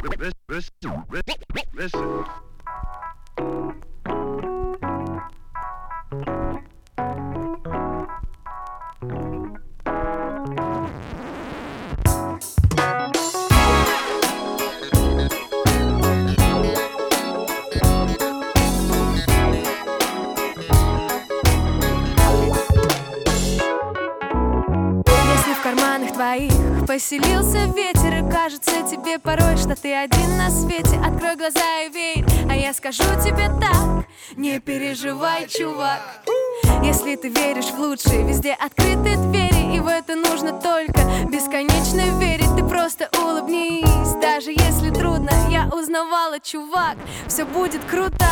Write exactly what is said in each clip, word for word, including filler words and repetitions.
Listen, listen. Твоих поселился ветер, и кажется тебе порой, что ты один на свете. Открой глаза и верь, а я скажу тебе так: не переживай, чувак. Если ты веришь в лучшее, везде открыты двери, и в это нужно только бесконечно верить. Ты просто улыбнись, даже если трудно. Я узнавала, чувак, все будет круто.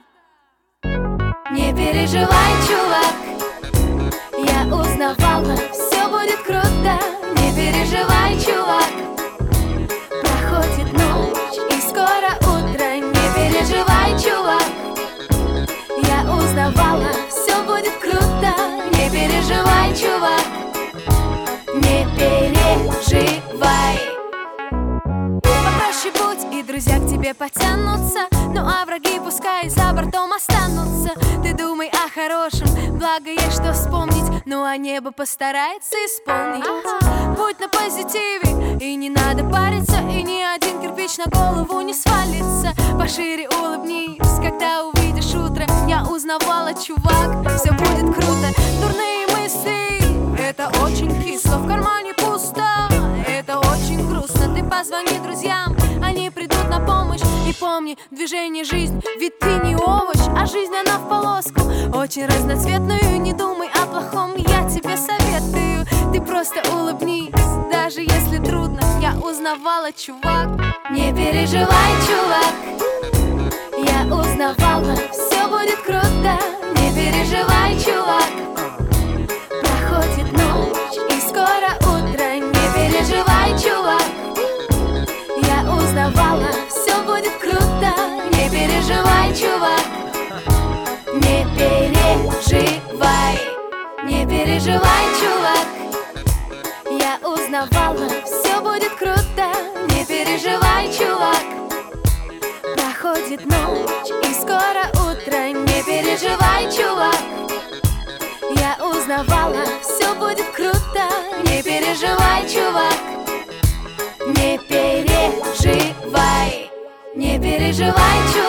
Не переживай, чувак, я узнавала, все будет круто. Не переживай, чувак, проходит ночь и скоро утро. Не переживай, чувак, я узнавала, все будет круто. Не переживай, чувак, не переживай. Попроще будь, и друзья к тебе потянутся. Ну а враги пускай за бортом останутся. Ты думай о хорошем, благо есть что вспомнить. Ну а небо постарается исполнить. Ага. Будь на позитиве, и не надо париться, и ни один кирпич на голову не свалится. Пошире улыбнись, когда увидишь утро. Я узнавала, чувак, все будет круто. Дурные мысли, это очень кисло. В кармане пусто, это очень грустно. Ты позвони друзьям, они придут на помощь. И помни, движение — жизнь, ведь ты не овощ, а жизнь она в полоску, очень разноцветную. Не думай о плохом, я тебе советую. Ты просто улыбнись, даже если трудно. Я узнавала, чувак. Не переживай, чувак, я узнавала, все будет круто. Не переживай, чувак, проходит ночь и скоро утро. Не переживай, чувак, я узнавала, все будет круто. Не переживай, чувак, не переживай. Не переживай, чувак, я узнавала, все будет круто. Не переживай, чувак, проходит ночь и скоро утро. Не переживай, чувак, я узнавала, все будет круто. Не переживай, чувак, не переживай. Не переживай, чувак.